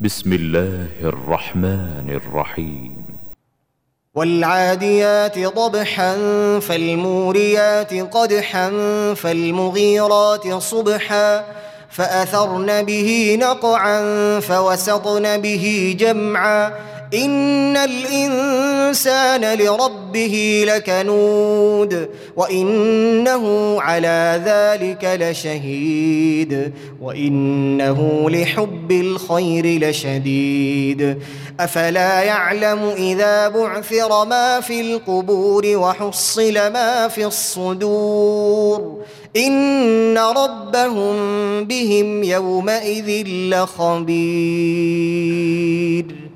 بسم الله الرحمن الرحيم. والعاديات ضبحا فالموريات قدحا فالمغيرات صبحا فأثرن به نقعا فوسطن به جمعا إن الإنسان لربه لكنود وإنه على ذلك لشهيد وإنه لحب الخير لشديد أفلا يعلم إذا بعثر ما في القبور وحصل ما في الصدور إن ربهم بهم يومئذ لخبير.